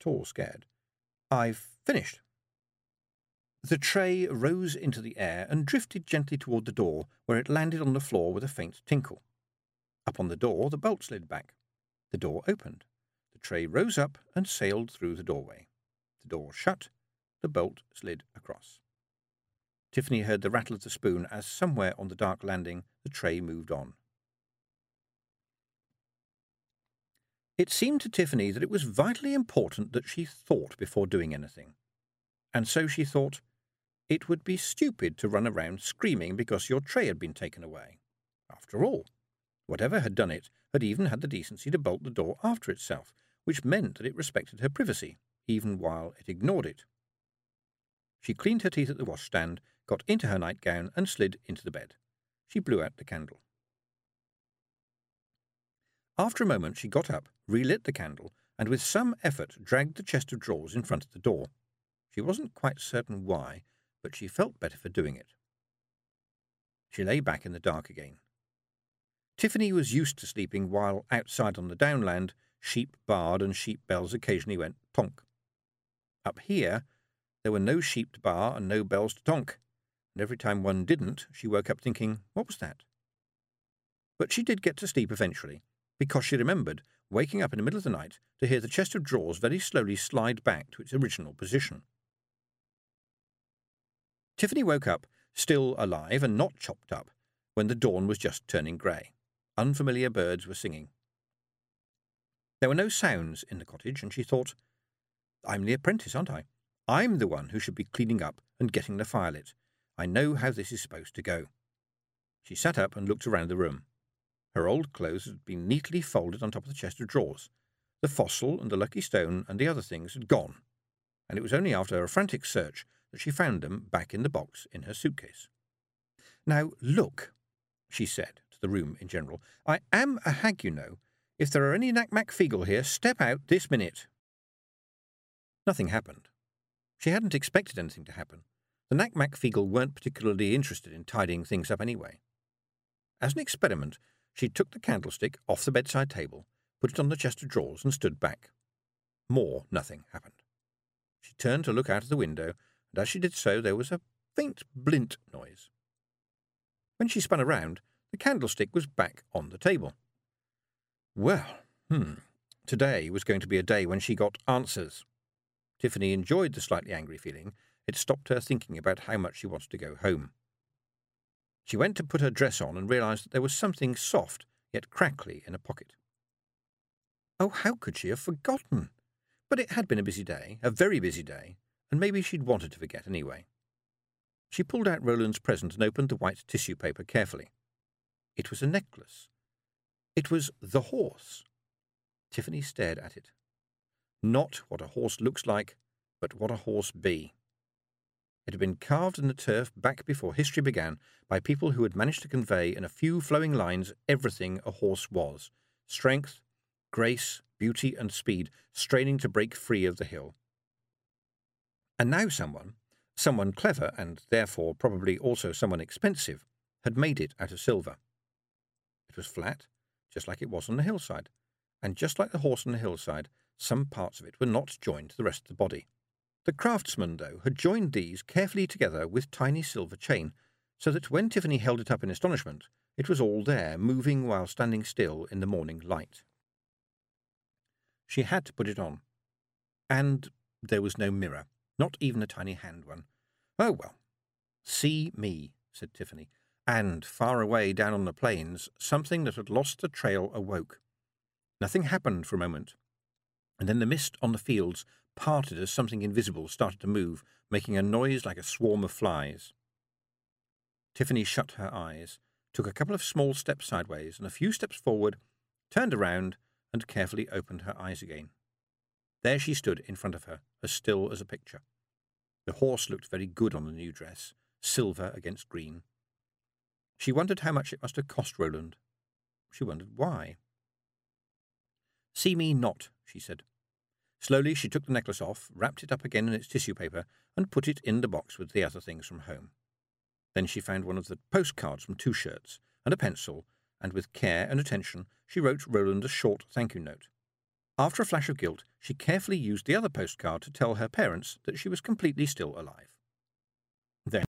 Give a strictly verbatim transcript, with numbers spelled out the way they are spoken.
at all scared. "I've finished." The tray rose into the air and drifted gently toward the door, where it landed on the floor with a faint tinkle. Up on the door, the bolt slid back. The door opened. The tray rose up and sailed through the doorway. The door shut. The bolt slid across. Tiffany heard the rattle of the spoon as somewhere on the dark landing the tray moved on. It seemed to Tiffany that it was vitally important that she thought before doing anything. And so she thought, it would be stupid to run around screaming because your tray had been taken away. After all, whatever had done it had even had the decency to bolt the door after itself, which meant that it respected her privacy, even while it ignored it. She cleaned her teeth at the washstand, got into her nightgown, and slid into the bed. She blew out the candle. After a moment she got up, relit the candle, and with some effort dragged the chest of drawers in front of the door. She wasn't quite certain why, but she felt better for doing it. She lay back in the dark again. Tiffany was used to sleeping while outside on the downland sheep baaed and sheep bells occasionally went tonk. Up here there were no sheep to baa and no bells to tonk, and every time one didn't she woke up thinking, what was that? But she did get to sleep eventually, because she remembered waking up in the middle of the night to hear the chest of drawers very slowly slide back to its original position. Tiffany woke up, still alive and not chopped up, when the dawn was just turning grey. Unfamiliar birds were singing. There were no sounds in the cottage, and she thought, I'm the apprentice, aren't I? I'm the one who should be cleaning up and getting the fire lit. I know how this is supposed to go. She sat up and looked around the room. Her old clothes had been neatly folded on top of the chest of drawers. The fossil and the lucky stone and the other things had gone, and it was only after a frantic search that she found them back in the box in her suitcase. Now, look, she said to the room in general. I am a hag, you know. If there are any Nac-Mac-Feegle here, step out this minute. Nothing happened. She hadn't expected anything to happen. The Nac-Mac-Feegle weren't particularly interested in tidying things up anyway. As an experiment, she took the candlestick off the bedside table, put it on the chest of drawers, and stood back. More nothing happened. She turned to look out of the window, and as she did so there was a faint blint noise. When she spun around, the candlestick was back on the table. Well, hmm, today was going to be a day when she got answers. Tiffany enjoyed the slightly angry feeling. It stopped her thinking about how much she wanted to go home. She went to put her dress on and realized that there was something soft yet crackly in a pocket. Oh, how could she have forgotten? But it had been a busy day, a very busy day, and maybe she'd wanted to forget anyway. She pulled out Roland's present and opened the white tissue paper carefully. It was a necklace. It was the horse. Tiffany stared at it. Not what a horse looks like, but what a horse be. It had been carved in the turf back before history began by people who had managed to convey in a few flowing lines everything a horse was: strength, grace, beauty, and speed, straining to break free of the hill. And now someone, someone clever, and therefore probably also someone expensive, had made it out of silver. It was flat, just like it was on the hillside, and just like the horse on the hillside, some parts of it were not joined to the rest of the body. The craftsman, though, had joined these carefully together with tiny silver chain, so that when Tiffany held it up in astonishment, it was all there, moving while standing still in the morning light. She had to put it on. And there was no mirror, not even a tiny hand one. Oh, well. See me, said Tiffany, and far away down on the plains, something that had lost the trail awoke. Nothing happened for a moment, and then the mist on the fields parted as something invisible started to move, making a noise like a swarm of flies. Tiffany shut her eyes, took a couple of small steps sideways and a few steps forward, turned around, and carefully opened her eyes again. There she stood in front of her, as still as a picture. The horse looked very good on the new dress, silver against green. She wondered how much it must have cost Roland. She wondered why. See me not, she said. Slowly she took the necklace off, wrapped it up again in its tissue paper, and put it in the box with the other things from home. Then she found one of the postcards from Two Shirts, and a pencil, and with care and attention she wrote Roland a short thank-you note. After a flash of guilt, she carefully used the other postcard to tell her parents that she was completely still alive. Then